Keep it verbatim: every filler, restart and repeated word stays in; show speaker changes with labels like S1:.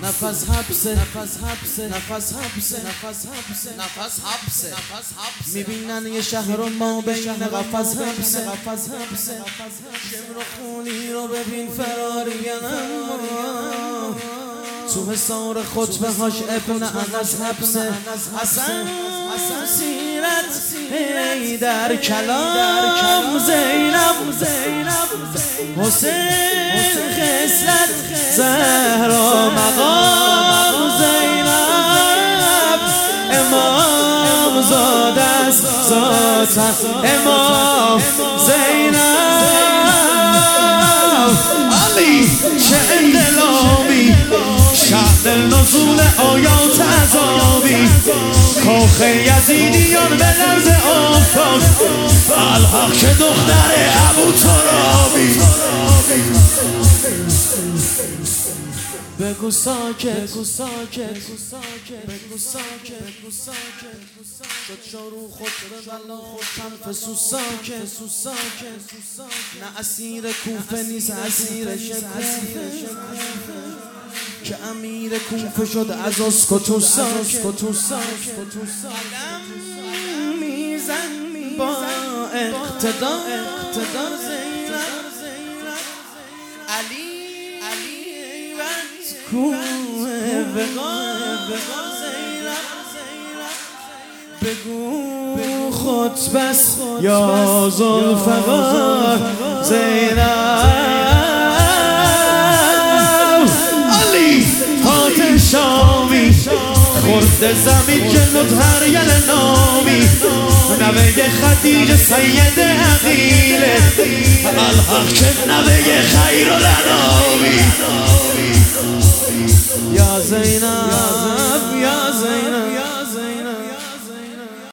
S1: نفس حبسه نفس حبسه نفس حبسه نفس حبسه نفس حبسه نفس حبسه میبینن یه شهر و ما بین قفس حبسه قفس حبسه شمر و خونی رو ببین فراریم تو حصار خطبه هاش ابن انس حبسه حسن سیرت هی در کلام زینب حسین خصلت زهرا مقام زینب امام زاده است ذاتا امام زینب علی چه انقلابی شأن نزول آیات عذابی کاخ یزیدیان به لرز آفتاب الحق که دختر ابو ترابی بگو ساکت بگو ساکت بگو ساکت شد شروع خود بلا خود تنفسو ساکت نه اسیر کوفه نیست اسیر شکوفه که امیر کوفه شد از اسکتو ساکت میزن با اقتدا اقتدا علی کوه بگو خطبس یا ذوالفقار زینب علی هات شامی خورد زمین جلوت هر یل نامی نوه خدیجه سید عقیله الحق که نوه خیر الانامی یا زینب